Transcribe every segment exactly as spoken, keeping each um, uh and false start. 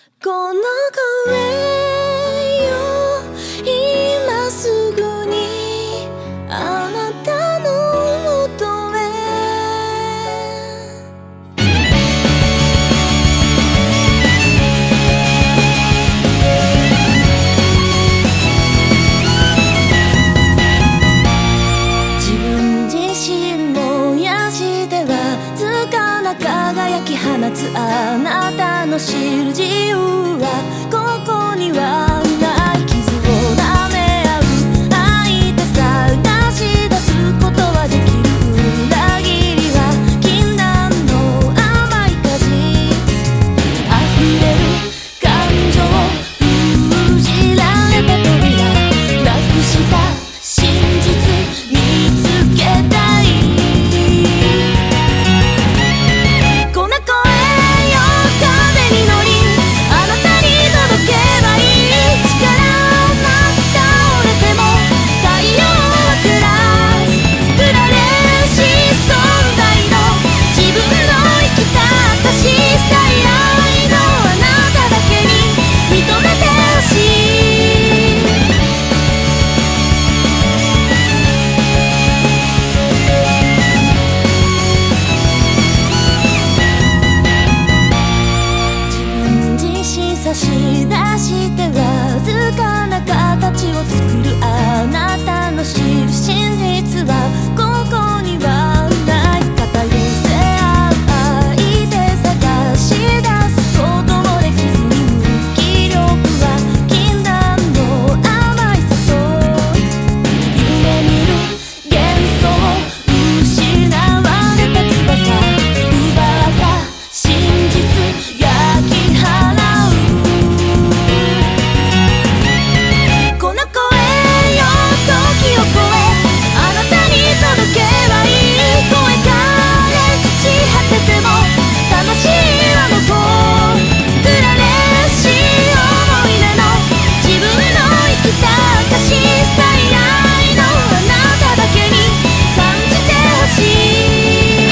この声よ今すぐにあなたの元へ自分自身の癒しではつかな輝き放つあなたの知る自由はここにはない傷を舐め合う相手探し出すことはできる裏切りは禁断の甘い果実溢れる感情封じられた扉なくした真実見つけたいこの声よ風に乗りあなたに届けばいい力なく倒れても太陽は照らす作られし存在の自分の生きた証最愛のあなただけに認めてほしい自分自身差し出してわずかな形を作るあなたの知る真実はここにはない肩寄せ合う相手探し出すこともできずに無気力は禁断の甘い誘い夢見る幻想失われた翼奪った真実焼き払うこの声よ時を超えあなたに届けばいい声から朽ち果てても魂は残る作られし思い出の自分の生きた証最愛のあなただけに感じてほしい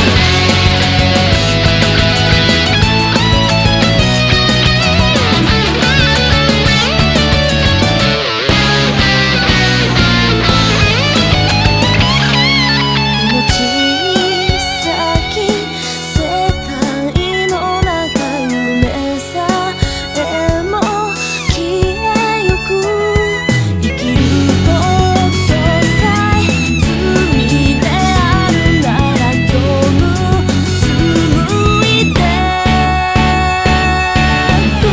この小さき世界の中夢さえも消えゆく生きることさえ罪であるなら今日も紡いでく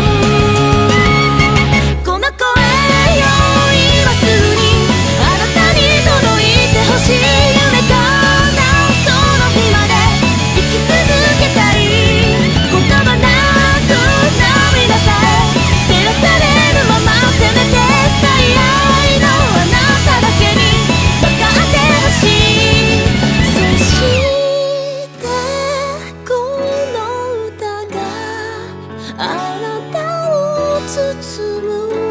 この声よ今すぐにあなたに届いてほしい夢叶うその日まで生き続けたい言葉なく涙さえ照らされるまませめて最愛のあなただけに分かってほしいそしてこの歌があなたを包む